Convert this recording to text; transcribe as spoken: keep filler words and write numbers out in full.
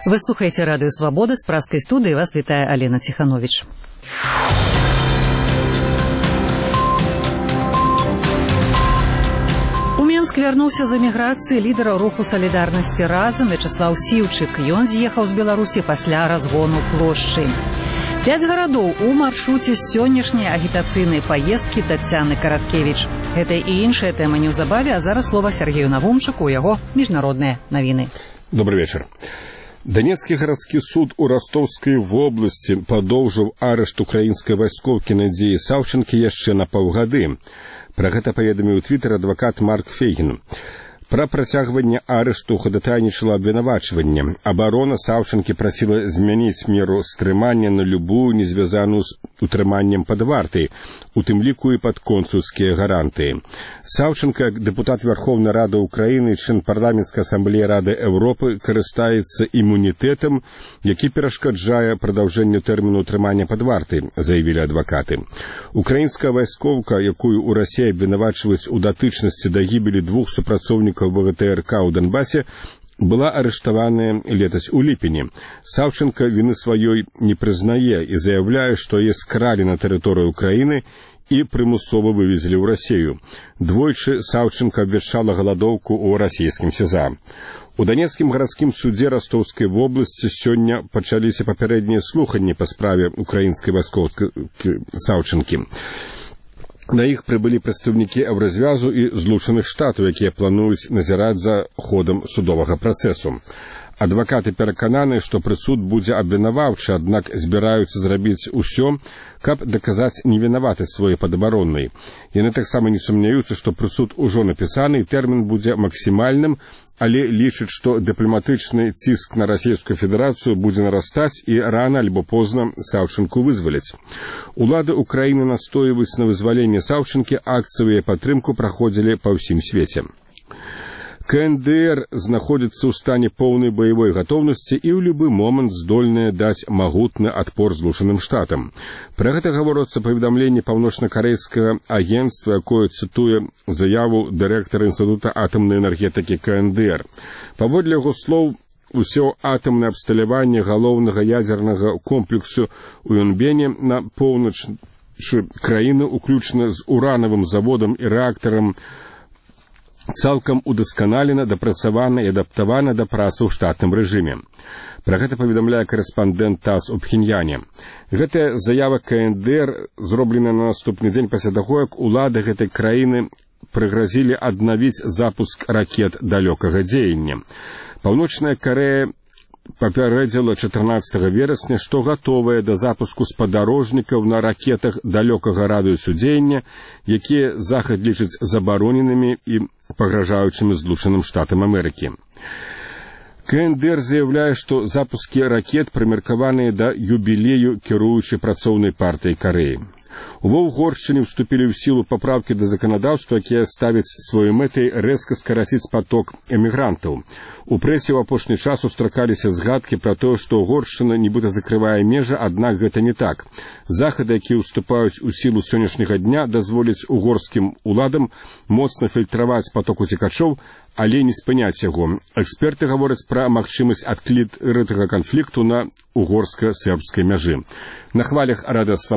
Вы слухаеце радыё Свабода, з пражскай студыі вас вітае Алена Ціхановіч. У Менск вярнуўся з эміграцыі лідара руху салідарнасці разам Вячаслаў Сіўчык. Ён з'ехаў з Беларусі пасля разгону плошчы. Пяць гарадоў у маршруце сённяшняй агітацыйнай паездкі Таццяны Караткевіч. Гэта і іншая тэма неўзабаве, а зараз слова Сергею Навумчыку, у яго міжнародныя навіны. Добрый вечер. Донецкі гарадскі суд у Ростовскай вобласці падоўжыў арышт украінскай вайскоўкі Надзеі Саўчанкі яшчэ на паўгады. Пра гэта паведаміў у твітэр адвакат Марк Фейгін. Пра працягванне арышту хадатайнічала абвінавачванне. Абарона Саўчанкі прасіла змяніць меру стрымання на любую, не звязаную з утрыманнем пад вартай, у тым ліку і пад консульскія гарантыі. Саўчанка, як дэпутат Верховнай Рады Украіны, член парламенцкай асамблеі Рады Еўропы, карыстаецца імунітэтам, які перашкаджае прадаўжэнню тэрміну утрымання пад вартай, заявілі адвакаты. Украінская вайскоўка, якую ў Расіі абвінавачваюць у датычнасці да гібелі двух супрацоўнікаў ВГТРК ў Донбасе, была арыштаваная летась у ліпені. Саўчанка віны сваёй не прызнае і заяўляе, што яе скралі на тэрыторыю Украіны і прымусова вывезлі ў Расію. Двойчы Саўчанка абвяшчала галадоўку ў расійскім СІЗА. У Донецкім гарадскім судзе Ростовскай вобласці сёння пачаліся папярэднія слуханні па справе украінскай вайскоўскай Саўчанкі. На іх прыбылі прадстаўнікі Еўразвязу і Злучаных Штатаў, якія плануюць назіраць за ходам судовага працэсу. Адвакаты перакананы, што прысуд будзе абвінаваўчы, аднак збіраюцца зрабіць усё, каб даказаць невінаватасць сваёй падабароннай. Яны таксама не сумняюцца, што прысуд ужо напісаны і тэрмін будзе максімальным, але лічаць, што дыпламатычны ціск на Расійскую Федэрацыю будзе нарастаць і рана альбо позна Саўчанку вызваляць. Улады Украіны настойваюць на вызваленне Саўчанкі, акцыі і падтрымку праходзілі па ўсім свеце. КНДР знаходзіцца ў стане поўнай баявой гатоўнасці і ў любы момант здольная даць магутны адпор Злучаным Штатам. Пра гэта гаворыцца паведамленне паўночна-карэйскага агенцтва, якое цытуе заяву дырэктара Інстытута атамнай энергетыкі КНДР. Паводле яго слоў, усё атамнае абсталяванне галоўнага ядзернага комплексу ў Юнбене на поўначы краіны, уключна з уранавым заводам і рэактарам, цалкам удасканалена, дапрацавана і адаптавана да працы ў штатным рэжыме. Пра гэта паведамляе карэспандэнт ТАСС у Пхеньяне. Гэтая заява КНДР зроблена на наступны дзень пасля таго, як улады гэтай краіны прыгразілі аднавіць запуск ракет далёкага дзеяння. Паўночная Карэя папярэдзіла чатырнаццатага верасня, што гатовая да запуску спадарожнікаў на ракетах далёкага радыусу дзеяння, якія захад лічыць забароненымі і пагражаючымі Злучаным Штатам Амерыкі. КНДР заяўляе, што запускі ракет прымеркаваныя да юбілею кіруючай працоўнай партыі Карэі. Ува Угоршчыне вступілі ў сілу папраўкі да заканадаўства, якія ставяць сваёй мэтай рэзка скараціць поток эмігрантаў. У прэсе ў апошні час устракаліся згадкі пра тое, што Угоршчына нібыта закрывае межы, аднак гэта не так. Захады, якія ўступаюць у сілу сённяшняга дня, дазволяць угорскім уладам моцна фільтраваць поток уцекачоў, але не спыняць яго. Эксперты гавораць пра магчымасць адкрытага канфлікту на угорска-сербскай мяжы. На хвалях Радыё